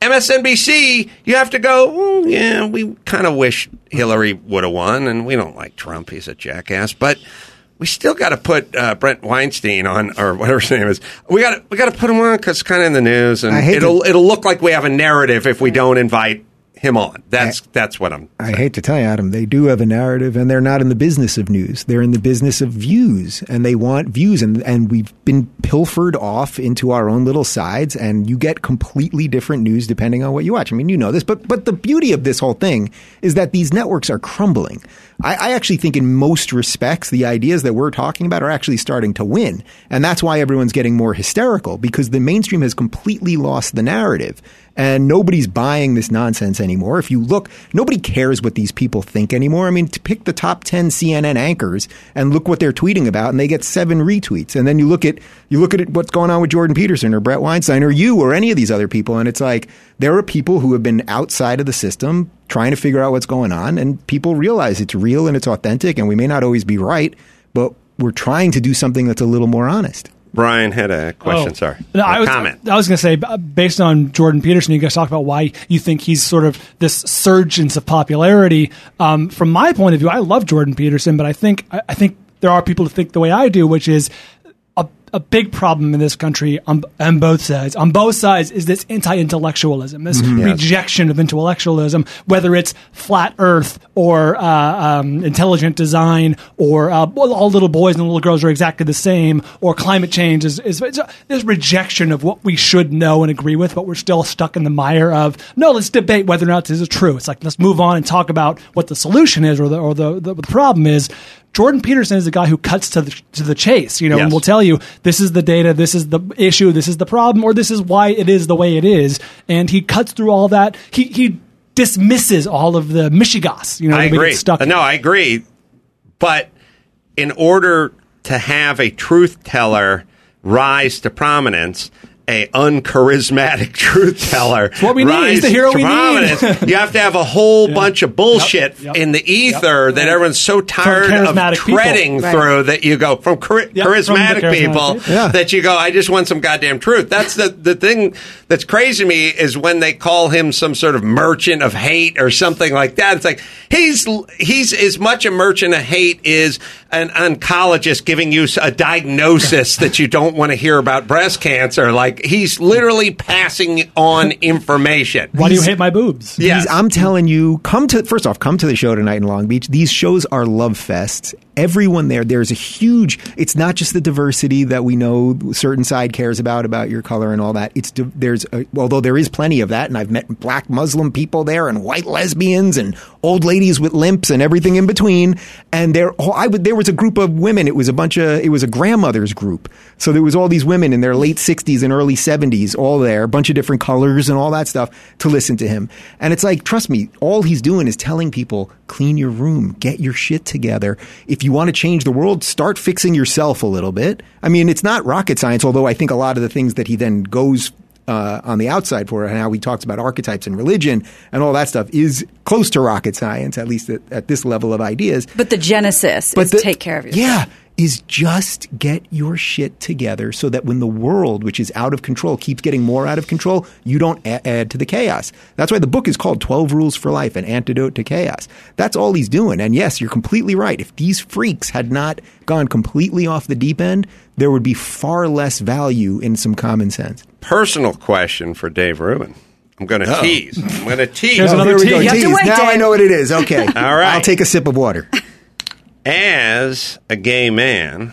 MSNBC, you have to go, we kind of wish Hillary would have won, and we don't like Trump. He's a jackass. But we still got to put Brent Weinstein on, or whatever his name is. We got to put him on because it's kind of in the news, and it'll look like we have a narrative if we don't invite him on. That's what I'm saying. I hate to tell you, Adam, they do have a narrative, and they're not in the business of news. They're in the business of views, and they want views, and we've been pilfered off into our own little sides, and you get completely different news depending on what you watch. I mean, you know this, but the beauty of this whole thing is that these networks are crumbling. I actually think in most respects, the ideas that we're talking about are actually starting to win. And that's why everyone's getting more hysterical, because the mainstream has completely lost the narrative. And nobody's buying this nonsense anymore. If you look, nobody cares what these people think anymore. I mean, to pick the top 10 CNN anchors and look what they're tweeting about, and they get 7 retweets. And then you look at what's going on with Jordan Peterson or Brett Weinstein or you or any of these other people, and it's like there are people who have been outside of the system trying to figure out what's going on, and people realize it's real and it's authentic, and we may not always be right, but we're trying to do something that's a little more honest. Brian had a question, sorry. No, I was going to say, based on Jordan Peterson, you guys talk about why you think he's sort of this surgence of popularity. From my point of view, I love Jordan Peterson, but I think there are people who think the way I do, which is a big problem in this country on both sides. On both sides is this anti-intellectualism, this rejection of intellectualism, whether it's flat Earth or intelligent design or all little boys and little girls are exactly the same, or climate change is this rejection of what we should know and agree with, but we're still stuck in the mire of, no, let's debate whether or not this is true. It's like, let's move on and talk about what the solution is or the problem is. Jordan Peterson is the guy who cuts to the chase, and will tell you, this is the data, this is the issue, this is the problem, or this is why it is the way it is. And he cuts through all that. He dismisses all of the mishigas. I agree. No, I agree. But in order to have a truth teller rise to prominence, a uncharismatic truth teller. It's what we need. He's the hero we need. You have to have a whole bunch of bullshit in the ether that everyone's so tired of treading through that you go from charismatic people that you go, I just want some goddamn truth. That's the thing that's crazy to me is when they call him some sort of merchant of hate or something like that. It's like he's as much a merchant of hate as an oncologist giving you a diagnosis that you don't want to hear about breast cancer. Like, he's literally passing on information. Why do you hate my boobs? Yes. I'm telling you, come to the show tonight in Long Beach. These shows are love fests. Everyone there's a huge, it's not just the diversity that we know certain side cares about your color and all that. Although there is plenty of that, and I've met black Muslim people there and white lesbians and old ladies with limps and everything in between. And there was a group of women. It was a grandmother's group. So there was all these women in their late 60s and early 70s, all there, a bunch of different colors and all that stuff to listen to him. And it's like, trust me, all he's doing is telling people, clean your room, get your shit together. If you want to change the world, start fixing yourself a little bit. I mean, it's not rocket science, although I think a lot of the things that he then goes on the outside for, and how he talks about archetypes and religion and all that stuff is close to rocket science, at least at this level of ideas. But the genesis is take care of yourself. Yeah. Is just get your shit together so that when the world, which is out of control, keeps getting more out of control, you don't add to the chaos. That's why the book is called 12 Rules for Life, an antidote to chaos. That's all he's doing. And yes, you're completely right. If these freaks had not gone completely off the deep end, there would be far less value in some common sense. Personal question for Dave Rubin. I'm going to tease. Here's another tease. You have to wait, now Dave. I know what it is. Okay. All right. I'll take a sip of water. As a gay man,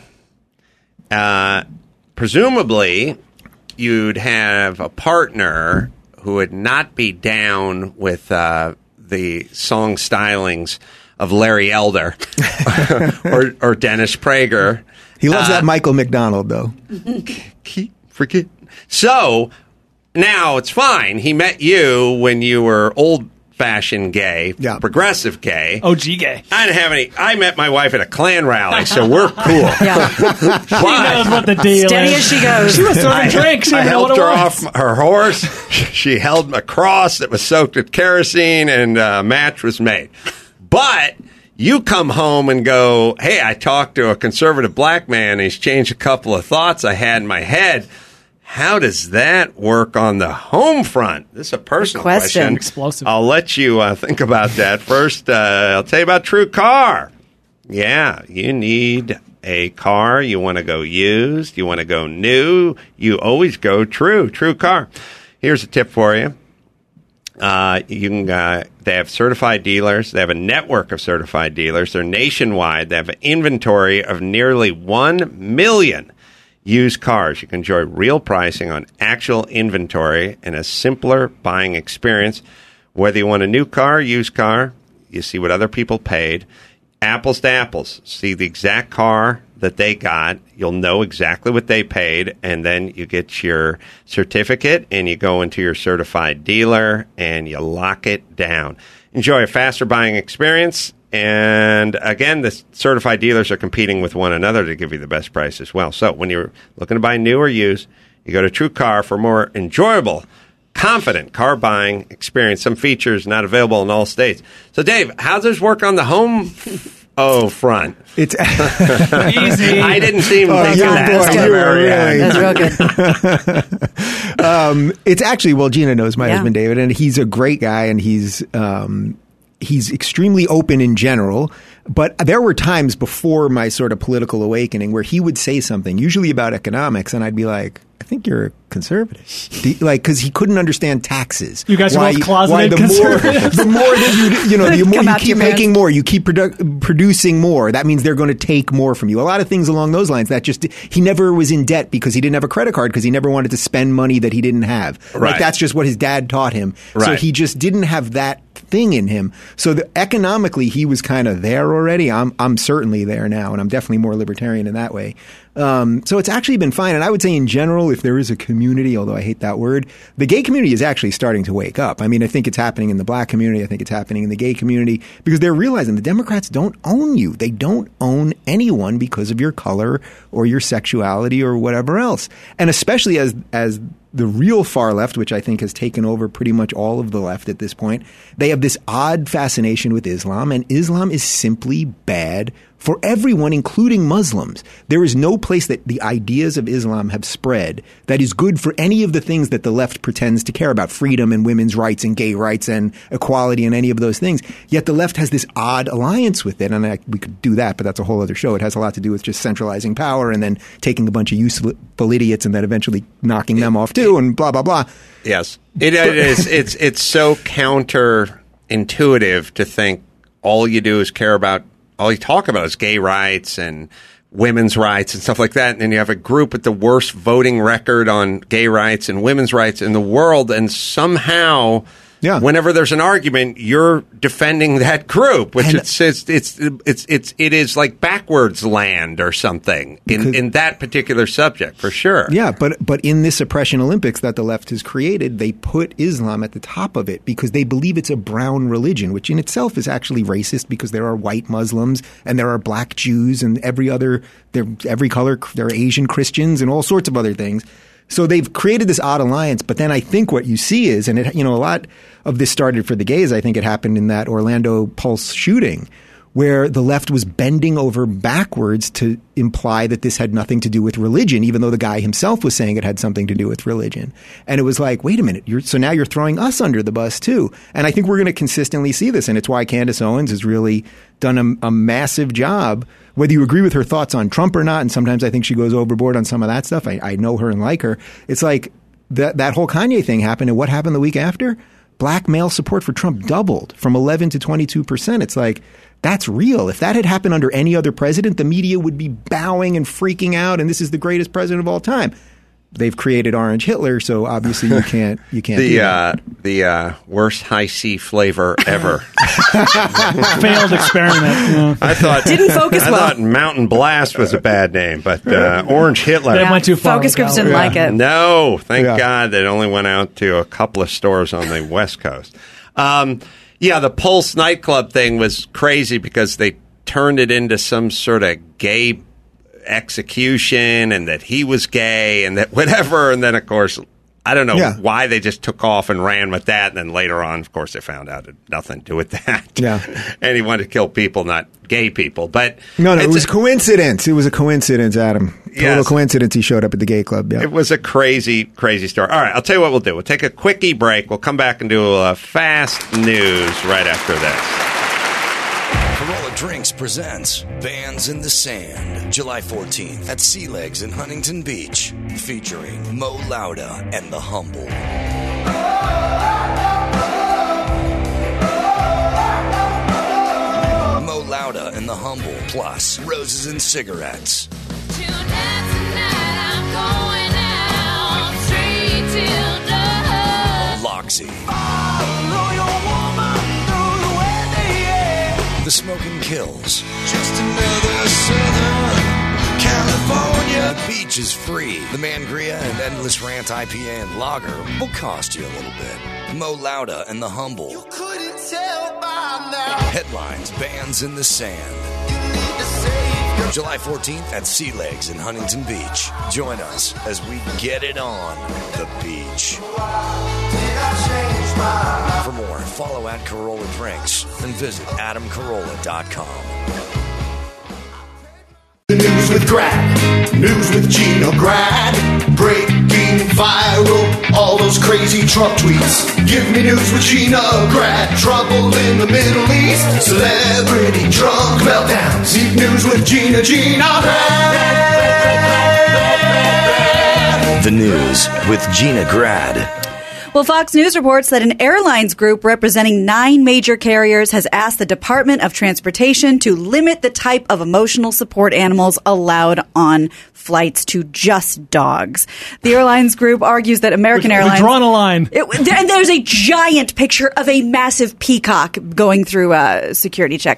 presumably you'd have a partner who would not be down with the song stylings of Larry Elder or Dennis Prager. He loves that Michael McDonald, though. Forget. So now it's fine. He met you when you were old-fashioned gay, progressive gay. OG gay. I didn't have any. I met my wife at a Klan rally, so we're cool. She knows what the deal Steady is. As she goes. She was serving drinks. I helped her off her horse. She held a cross that was soaked with kerosene, and a match was made. But you come home and go, hey, I talked to a conservative black man, and he's changed a couple of thoughts I had in my head. How does that work on the home front? This is a personal question. Explosive. I'll let you think about that. First, I'll tell you about True Car. Yeah, you need a car. You want to go used. You want to go new. You always go True Car. Here's a tip for you. They have certified dealers. They have a network of certified dealers. They're nationwide. They have an inventory of nearly 1 million used cars. You can enjoy real pricing on actual inventory and a simpler buying experience. Whether you want a new car, used car, you see what other people paid. Apples to apples. See the exact car that they got. You'll know exactly what they paid, and then you get your certificate, and you go into your certified dealer, and you lock it down. Enjoy a faster buying experience. And again, the certified dealers are competing with one another to give you the best price as well. So when you're looking to buy new or used, you go to True Car for more enjoyable, confident car buying experience. Some features not available in all states. So, Dave, how does this work on the home front? It's easy. I didn't seem to think of that. That's real good. It's actually, well, Gina knows my husband David, and he's a great guy, and he's he's extremely open in general. But there were times before my sort of political awakening where he would say something, usually about economics, and I'd be like, I think you're a conservative. Because he couldn't understand taxes. You guys are both closeted conservatives. The more that the more you keep making more, you keep producing more. That means they're going to take more from you. A lot of things along those lines. He never was in debt because he didn't have a credit card because he never wanted to spend money that he didn't have. Right. Like that's just what his dad taught him. Right. So he just didn't have that thing in him. So economically, he was kind of there already. I'm certainly there now, and I'm definitely more libertarian in that way. So it's actually been fine. And I would say in general, if there is a community, although I hate that word, the gay community is actually starting to wake up. I mean, I think it's happening in the black community. I think it's happening in the gay community because they're realizing the Democrats don't own you. They don't own anyone because of your color or your sexuality or whatever else. And especially as the real far left, which I think has taken over pretty much all of the left at this point, they have this odd fascination with Islam, and Islam is simply bad for everyone, including Muslims. There is no place that the ideas of Islam have spread that is good for any of the things that the left pretends to care about, freedom and women's rights and gay rights and equality and any of those things. Yet the left has this odd alliance with it. And we could do that, but that's a whole other show. It has a lot to do with just centralizing power and then taking a bunch of useful idiots and then eventually knocking them off too and blah, blah, blah. Yes. It is. It's so counterintuitive to think all you do is all you talk about is gay rights and women's rights and stuff like that. And then you have a group with the worst voting record on gay rights and women's rights in the world. And somehow, whenever there's an argument, you're defending that group, which it is like backwards land or something in that particular subject for sure. Yeah, but in this oppression Olympics that the left has created, they put Islam at the top of it because they believe it's a brown religion, which in itself is actually racist because there are white Muslims and there are black Jews and every color. There are Asian Christians and all sorts of other things. So they've created this odd alliance, but then I think what you see is, and a lot of this started for the gays. I think it happened in that Orlando Pulse shooting where the left was bending over backwards to imply that this had nothing to do with religion, even though the guy himself was saying it had something to do with religion. And it was like, wait a minute, so now you're throwing us under the bus too. And I think we're going to consistently see this. And it's why Candace Owens has really done a massive job, whether you agree with her thoughts on Trump or not. And sometimes I think she goes overboard on some of that stuff. I know her and like her. It's like that whole Kanye thing happened. And what happened the week after? Black male support for Trump doubled from 11 to 22%. It's like, that's real. If that had happened under any other president, the media would be bowing and freaking out, and this is the greatest president of all time. They've created Orange Hitler, so obviously you can't do that. The worst high C flavor ever. Failed experiment. Yeah. I thought I thought Mountain Blast was a bad name, but Orange Hitler. They went too far. Focus groups didn't like it. No, thank God that only went out to a couple of stores on the West Coast. The Pulse nightclub thing was crazy because they turned it into some sort of gay execution and that he was gay and that whatever. And then, of course, I don't know why they just took off and ran with that. And then later on, of course, they found out it had nothing to do with that. Yeah. And he wanted to kill people, not gay people. But no, it was coincidence. It was a coincidence, Adam. Total coincidence he showed up at the gay club. Yeah. It was a crazy, crazy story. All right, I'll tell you what we'll do. We'll take a quickie break. We'll come back and do fast news right after this. Corolla Drinks presents Bands in the Sand, July 14th at Sea Legs in Huntington Beach, featuring Mo Lauda and The Humble. Mo Lauda and The Humble, plus Roses and Cigarettes. Loxy. The Smoking Kills. Just another Southern California. The beach is free. The Mangria and Endless Rant IPA and Lager will cost you a little bit. Mo Lauda and The Humble. You couldn't tell by now. Headlines, Bands in the Sand. July 14th at Sea Legs in Huntington Beach. Join us as we get it on the beach. For more, follow at Corolla Drinks and visit adamcarolla.com. The news with Grad, news with Gino Grad, breaking going viral, all those crazy Trump tweets. Give me news with Gina Grad. Trouble in the Middle East. Celebrity drunk meltdowns. Deep news with Gina Grad. The news with Gina Grad. Well, Fox News reports that an airlines group representing 9 major carriers has asked the Department of Transportation to limit the type of emotional support animals allowed on flights to just dogs. The airlines group argues that American Airlines... We've drawn a line. And there's a giant picture of a massive peacock going through a security check.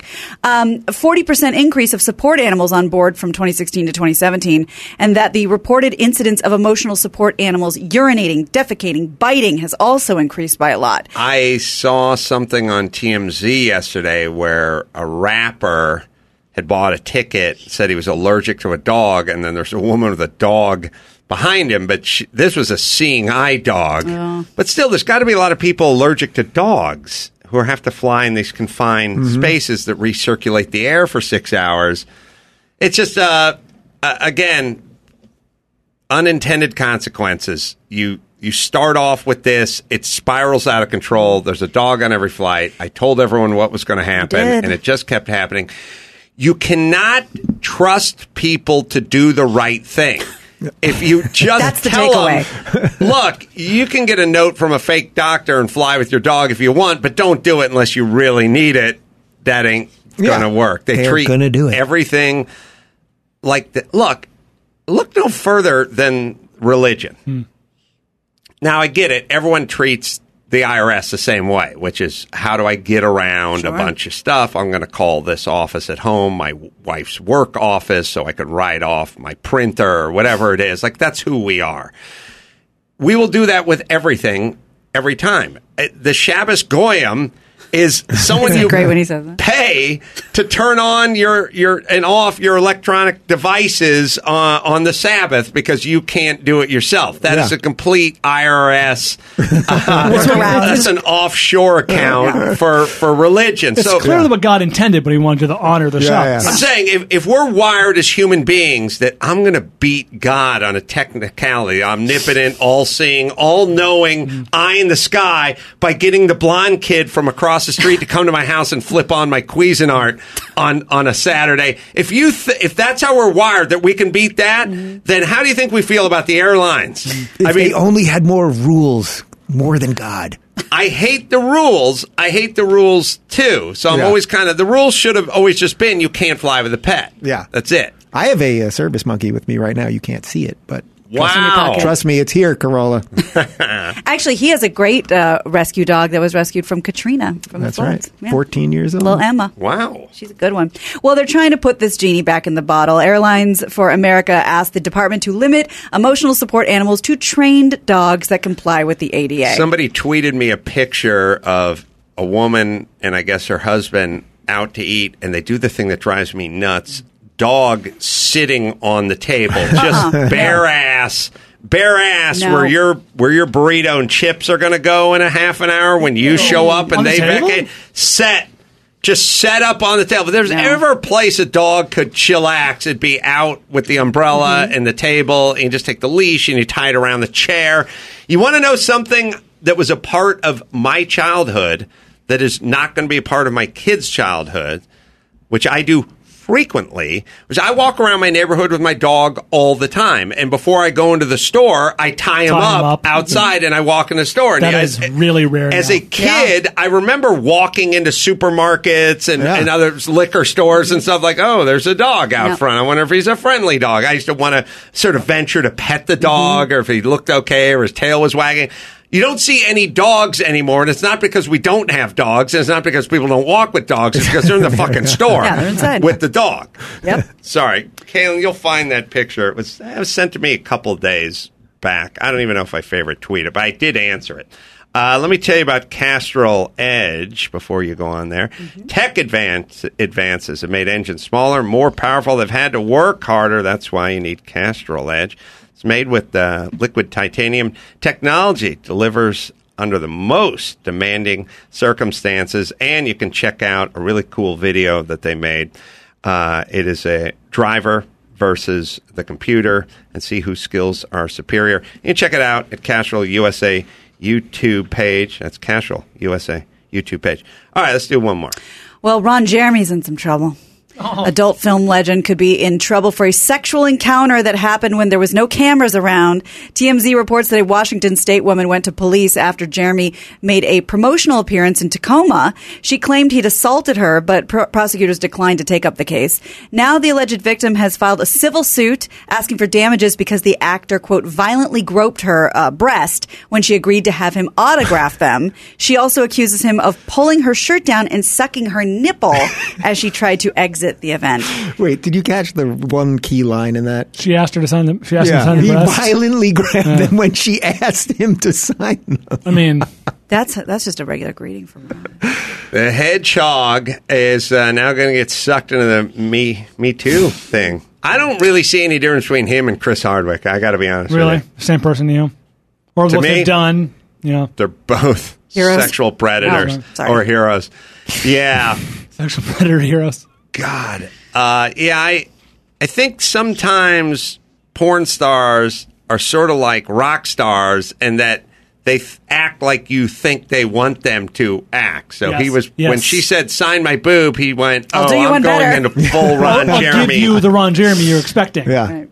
40% increase of support animals on board from 2016 to 2017, and that the reported incidence of emotional support animals urinating, defecating, biting has also increased by a lot. I saw something on TMZ yesterday where a rapper had bought a ticket, said he was allergic to a dog, and then there's a woman with a dog behind him, but this was a seeing eye dog. Oh. But still, there's got to be a lot of people allergic to dogs who have to fly in these confined spaces that recirculate the air for 6 hours. It's just, again, unintended consequences. You start off with this, it spirals out of control. There's a dog on every flight. I told everyone what was going to happen, and it just kept happening. You cannot trust people to do the right thing. If you just tell them, look, you can get a note from a fake doctor and fly with your dog if you want, but don't do it unless you really need it. That ain't going to work. They're treat gonna do it. Everything like that. Look no further than religion. Now, I get it. Everyone treats the IRS the same way, which is, how do I get around a bunch of stuff? I'm going to call this office at home my wife's work office so I can write off my printer or whatever it is. Like, that's who we are. We will do that with everything every time. The Shabbos Goyim is someone you great when he says that. Pay to turn on and off your electronic devices on the Sabbath because you can't do it yourself. That is a complete IRS. That's an offshore account for religion. It's clearly what God intended, but he wanted to honor the Shabbos. I'm saying if we're wired as human beings that I'm going to beat God on a technicality, omnipotent, all-seeing, all-knowing, eye in the sky by getting the blonde kid from across the street to come to my house and flip on my Cuisinart on a Saturday. If that's how we're wired, that we can beat that, then how do you think we feel about the airlines? If they only had more rules, more than God. I hate the rules. I hate the rules too. So I'm always the rules should have always just been you can't fly with a pet. Yeah. That's it. I have a service monkey with me right now. You can't see it, but wow. Trust me, it's here, Corolla. Actually, he has a great rescue dog that was rescued from Katrina. That's right. Yeah. 14 years old. Little Emma. Wow. She's a good one. Well, they're trying to put this genie back in the bottle. Airlines for America asked the department to limit emotional support animals to trained dogs that comply with the ADA. Somebody tweeted me a picture of a woman and I guess her husband out to eat, and they do the thing that drives me nuts. Dog sitting on the table, just bare ass, where your burrito and chips are going to go in a half an hour when you show up and they vacate. Just set up on the table. If there's ever a place a dog could chillax, it'd be out with the umbrella and the table, and you just take the leash and you tie it around the chair. You want to know something that was a part of my childhood that is not going to be a part of my kids' childhood, which I do frequently, which I walk around my neighborhood with my dog all the time. And before I go into the store, I tie him up outside and I walk in the store. That is really rare. As a kid, I remember walking into supermarkets and other liquor stores and stuff like, oh, there's a dog out front. I wonder if he's a friendly dog. I used to want to sort of venture to pet the dog or if he looked okay or his tail was wagging. You don't see any dogs anymore, and it's not because we don't have dogs, and it's not because people don't walk with dogs. It's because they're in the fucking store with the dog. Yep. Sorry. Kaylin, you'll find that picture. It was sent to me a couple of days back. I don't even know if I favorite tweeted, but I did answer it. Let me tell you about Castrol Edge before you go on there. Tech advances have made engines smaller, more powerful. They've had to work harder. That's why you need Castrol Edge. It's made with liquid titanium technology, delivers under the most demanding circumstances, and you can check out a really cool video that they made. It is a driver versus the computer and see whose skills are superior. You can check it out at Castrol USA YouTube page. That's Castrol USA YouTube page. All right, let's do one more. Well, Ron Jeremy's in some trouble. Adult film legend could be in trouble for a sexual encounter that happened when there was no cameras around. TMZ reports that a Washington State woman went to police after Jeremy made a promotional appearance in Tacoma. She claimed he'd assaulted her, but prosecutors declined to take up the case. Now the alleged victim has filed a civil suit asking for damages because the actor, quote, violently groped her breast when she agreed to have him autograph them. She also accuses him of pulling her shirt down and sucking her nipple as she tried to exit the event. Wait, did you catch the one key line in that? She asked her to sign them. She asked him to sign He the breasts. violently grabbed them when she asked him to sign them. I mean, That's just a regular greeting from Ron. The hedgehog is now going to get sucked into the Me Too thing. I don't really see any difference between him and Chris Hardwick. I got to be honest really, with you. same person to you, or To what me, they've done. They're both Heroes? sexual predators Sorry. or heroes. Yeah. Sexual predator heroes. God. I think sometimes porn stars are sort of like rock stars and that they act like you think they want them to act. So Yes. he was, Yes. when she said, sign my boob, he went, I'll do you I'm one going better." into full Ron I'll Jeremy. give you the Ron Jeremy you're expecting. Yeah. Right.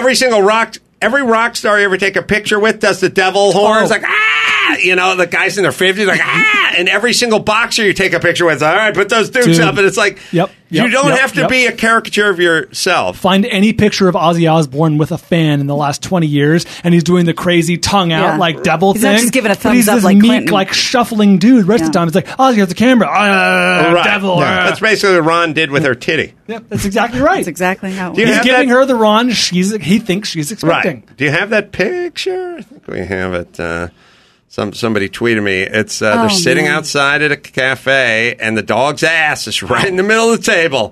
Every rock star you ever take a picture with does the devil horns, like, the guys in their 50s, like, and every single boxer you take a picture with, all right, put those dukes Dude. up, and it's like, you don't have to be a caricature of yourself. Find any picture of Ozzy Osbourne with a fan in the last 20 years, and he's doing the crazy tongue out, Yeah. like devil He's thing. not just giving a But thumbs he's up this like meek, Clinton. like shuffling dude. The rest of the time, it's like, Ozzy has the camera. Right. Devil. That's basically what Ron did with her titty. Yep, that's exaccly right. That's exactly how it Do you He's works. have giving that- her the Ron he thinks she's expecting. Right. Do you have that picture? I think we have it. Somebody tweeted me. It's they're sitting man. outside at a cafe, and the dog's ass is right in the middle of the table.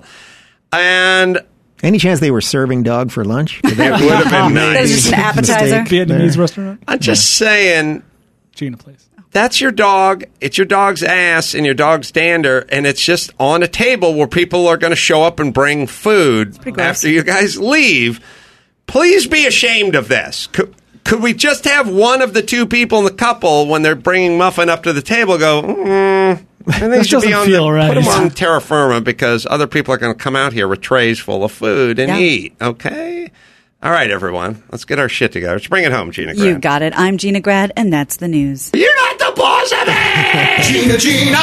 And Any chance they were serving dog for lunch? Would that would have been That is nice. just an appetizer. Vietnamese restaurant. I'm just saying, Gina, please. that's your dog. It's your dog's ass and your dog's dander, and it's just on a table where people are going to show up and bring food pretty gross. after you guys leave. Please be ashamed of this. Could we just have one of the two people in the couple, when they're bringing muffin up to the table, go, I think This should be doesn't on feel right. put them on terra firma, because other people are going to come out here with trays full of food and Yeah. eat. Okay? All right, everyone. Let's get our shit together. Let's bring it home, Gina Grant. You got it. I'm Gina Grad, and that's the news. You're not the boss of me! Gina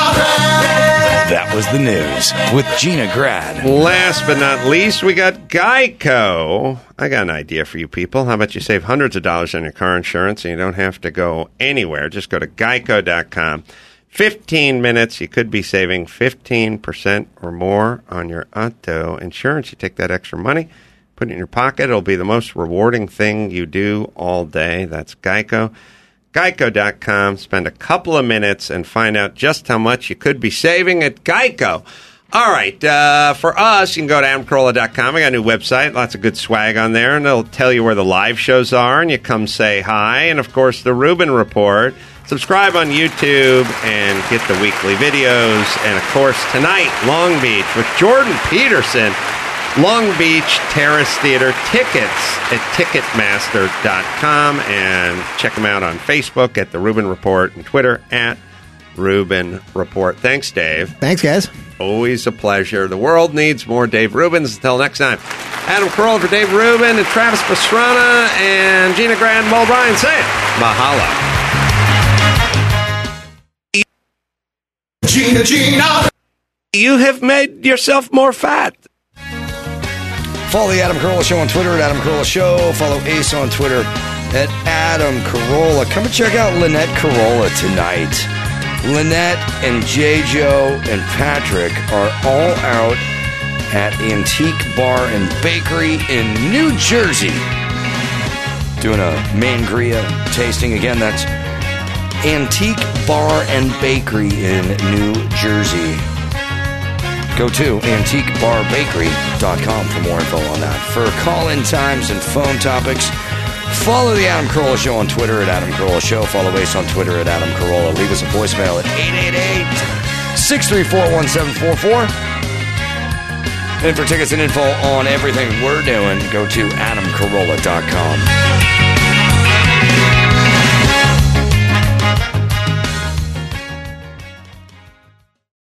That was the news with Gina Grad. Last but not least, we got Geico. I got an idea for you people. How about you save hundreds of dollars on your car insurance and you don't have to go anywhere? Just go to geico.com. 15 minutes, you could be saving 15% or more on your auto insurance. You take that extra money, put it in your pocket. It'll be the most rewarding thing you do all day. That's Geico. Geico.com. Spend a couple of minutes and find out just how much you could be saving at Geico. All right. For us, you can go to adamcarolla.com. I got a new website. Lots of good swag on there. And it'll tell you where the live shows are. And you come say hi. And, of course, the Rubin Report. Subscribe on YouTube and get the weekly videos. And, of course, tonight, Long Beach with Jordan Peterson. Long Beach Terrace Theater. Tickets at Ticketmaster.com. And check them out on Facebook at The Rubin Report and Twitter at Rubin Report. Thanks, Dave. Thanks, guys. Always a pleasure. The world needs more Dave Rubins. Until next time, Adam Carolla for Dave Rubin and Travis Pastrana and Gina Grant and Mo Bryan saying mahalo. Gina. You have made yourself more fat. Follow the Adam Carolla Show on Twitter at Adam Carolla Show. Follow Ace on Twitter at Adam Carolla. Come and check out Lynette Carolla tonight. Lynette and J-Jo and Patrick are all out at Antique Bar and Bakery in New Jersey. Doing a Mangria tasting. Again, that's Antique Bar and Bakery in New Jersey. Go to antiquebarbakery.com for more info on that. For call-in times and phone topics, follow the Adam Carolla Show on Twitter at Adam Carolla Show. Follow Ace on Twitter at Adam Carolla. Leave us a voicemail at 888-634-1744. And for tickets and info on everything we're doing, go to adamcarolla.com.